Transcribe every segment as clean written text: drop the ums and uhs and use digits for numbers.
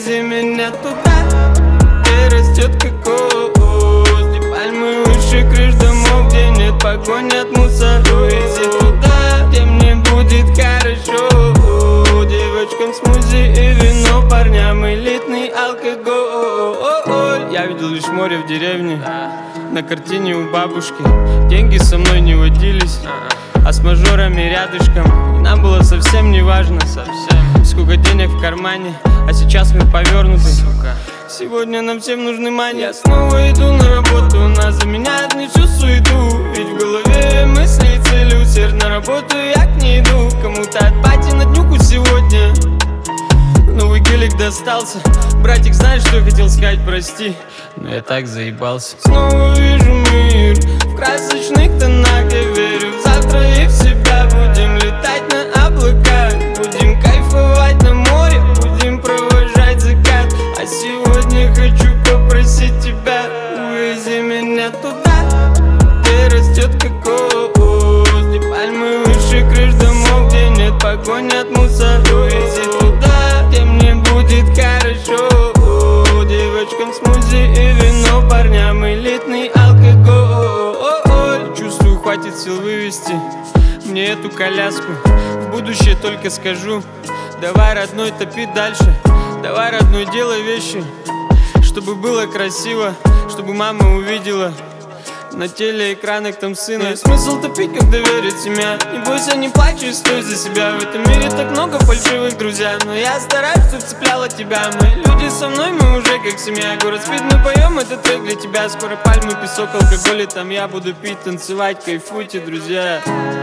Увези меня туда, где растет кокос, где пальмы выше крыш домов, где нет погони от мусора. Увези туда, где мне будет хорошо, девочкам смузи и вино, парням элитный алкоголь. Я видел лишь море в деревне, на картине у бабушки. Деньги со мной не водились, а с мажорами рядышком. И нам было совсем не важно, сколько денег в кармане, а сейчас мы повернуты. Сегодня нам всем нужны мани. Я снова иду на работу, нас заменяет мне всю суету. Ведь в голове мысли и цели, усердно работаю, я к ней иду. Кому-то от пати на днюху сегодня новый гелик достался. Братик, знаешь, что я хотел сказать, прости, но я так заебался. Снова вижу мир в красочных тонах. Я верю в завтра и в себя. Будем летать на облаках, будем кайфовать на море, будем провожать закат. А сегодня хочу попросить тебя, увези меня туда, где растет кокос, где пальмы выше крыш домов, где нет погони от мусора. Увези туда, где мне будет хорошо, девочкам смузи и вино, парням элитный алкоголь. Чувствую, хватит сил вывести мне эту коляску. В будущее только скажу: давай, родной, топи дальше. Давай, родной, делай вещи, чтобы было красиво, чтобы мама увидела на телеэкранах там сына. И смысл топить, когда верит семья. Не бойся, не плачь и стой за себя. В этом мире так много фальшивых, друзья, но я стараюсь, чтоб цепляла тебя. Мы люди со мной, мы уже как семья. Город спит, мы поем этот трек для тебя. Скоро пальмы, песок, алкоголь, и там я буду пить, танцевать. Кайфуйте, друзья.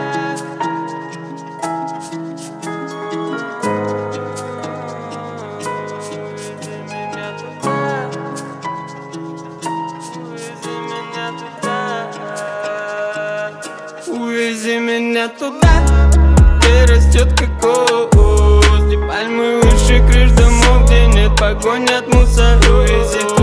Увези меня туда, где растет кокос, где пальмы выше крыш домов, где нет погони от мусора. Увези туда.